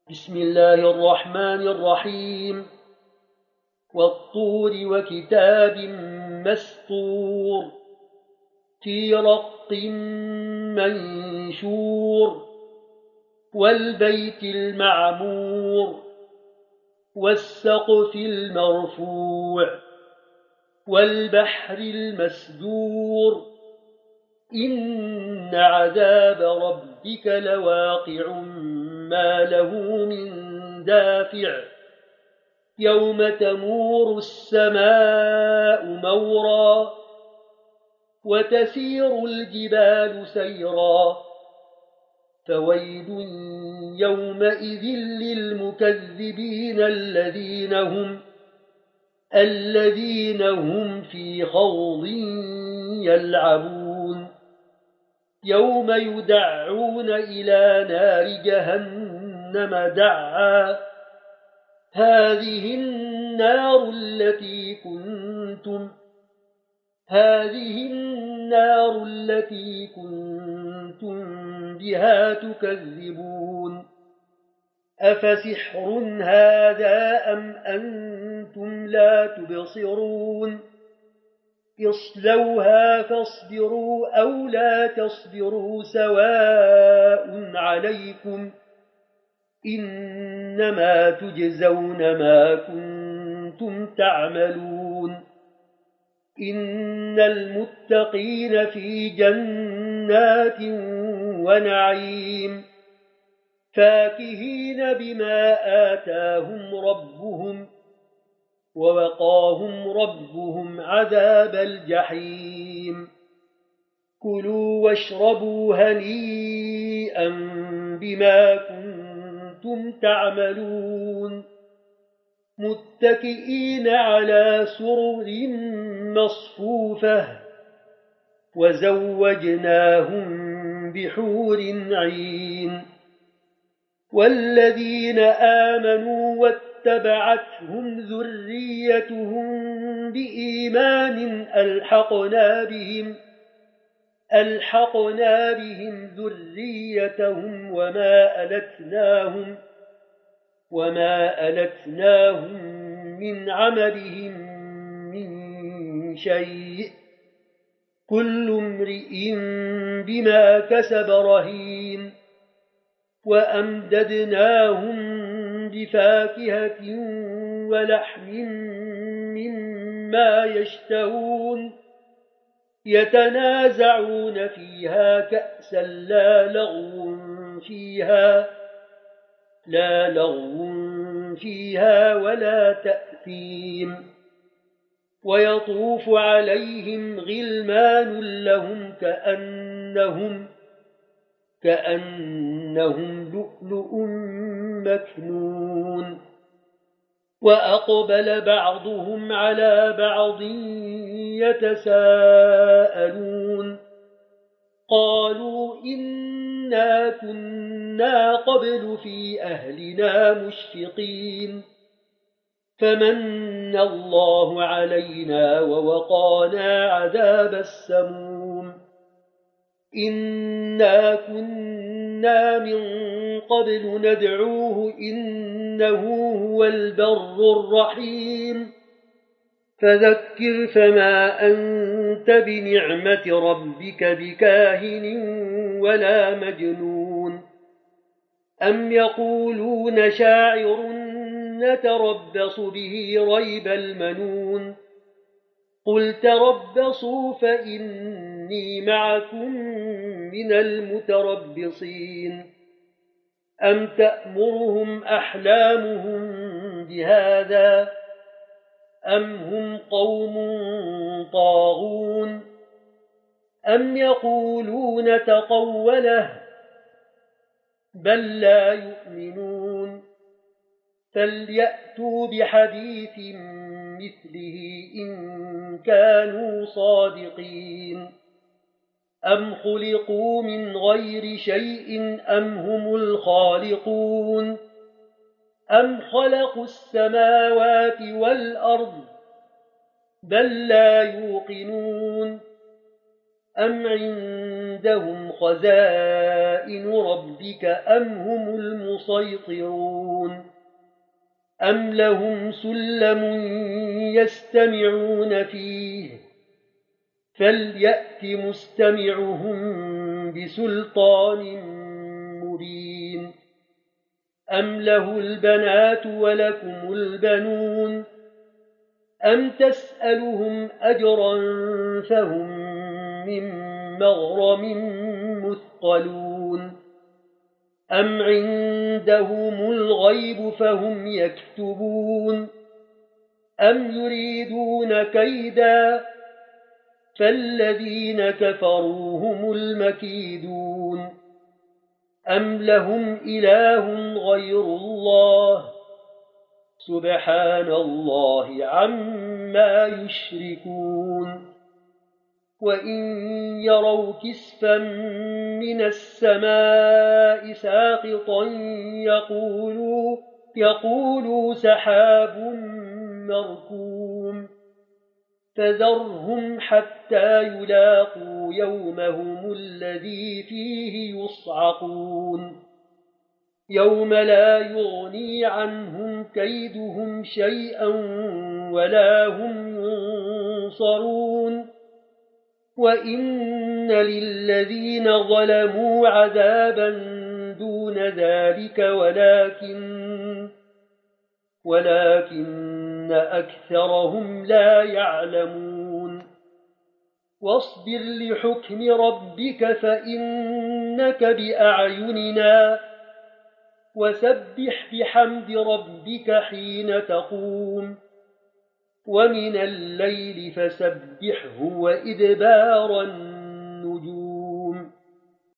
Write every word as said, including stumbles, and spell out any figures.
بسم الله الرحمن الرحيم والطور وكتاب مسطور في رق منشور والبيت المعمور والسقف المرفوع والبحر المسجور إن عذاب ربك لواقع ما له من دافع يوم تمور السماء مورا وتسير الجبال سيرا فويل يومئذ للمكذبين الذين هم الذين هم في خوض يلعبون يوم يدعون إلى نار جهنم دعا هذه النار التي كنتم هذه النار التي كنتم بها تكذبون أفسحر هذا أم أنتم لا تبصرون اصلوها فاصبروا أو لا تصبروا سواء عليكم إنما تجزون ما كنتم تعملون إن المتقين في جنات ونعيم فاكهين بما آتاهم ربهم ووقاهم ربهم عذاب الجحيم كلوا واشربوا هنيئا بما كنتم تعملون متكئين على سرر مصفوفة وزوجناهم بحور عين والذين آمنوا واتبعتهم ذريتهم بإيمان ألحقنا بهم ألحقنا بهم ذريتهم وما ألتناهم وما ألتناهم من عملهم من شيء كل امرئ بما كسب رهين وأمددناهم بفاكهة ولحم مما يشتهون يتنازعون فيها كأسا لا لغو فيها لا لغو فيها ولا تأثيم ويطوف عليهم غلمان لهم كأنهم كأنهم لؤلؤ مكنون وأقبل بعضهم على بعض يتساءلون قالوا إنا كنا قبل في أهلنا مشفقين فمن الله علينا ووقانا عذاب السموم إنا كنا من قبل ندعوه إنه هو البر الرحيم فذكر فما أنت بنعمة ربك بكاهن ولا مجنون أم يقولون شاعر نتربص به ريب المنون قل تربصوا فإني معكم من المتربصين أم تأمرهم أحلامهم بهذا أم هم قوم طاغون أم يقولون تقوله بل لا يؤمنون فليأتوا بحديث مثله إن كانوا صادقين أم خلقوا من غير شيء أم هم الخالقون أم خلقوا السماوات والأرض بل لا يوقنون أم عندهم خزائن ربك أم هم المسيطرون أم لهم سلم يستمعون فيه فليأت مستمعهم بسلطان مبين أم له البنات ولكم البنون أم تسألهم أجرا فهم من مغرم مثقلون أم عندهم الغيب فهم يكتبون أم يريدون كيدا فالذين كفروا هم المكيدون أم لهم إله غير الله سبحان الله عما يشركون وإن يروا كسفا من السماء ساقطا يقولوا, يقولوا سحاب مركوم فذرهم حتى يلاقوا يومهم الذي فيه يصعقون يوم لا يغني عنهم كيدهم شيئا ولا هم ينصرون وإن للذين ظلموا عذابا دون ذلك ولكن ولكن أكثرهم لا يعلمون واصبر لحكم ربك فإنك بأعيننا وسبح بحمد ربك حين تقوم ومن الليل فسبحه وإدبار النجوم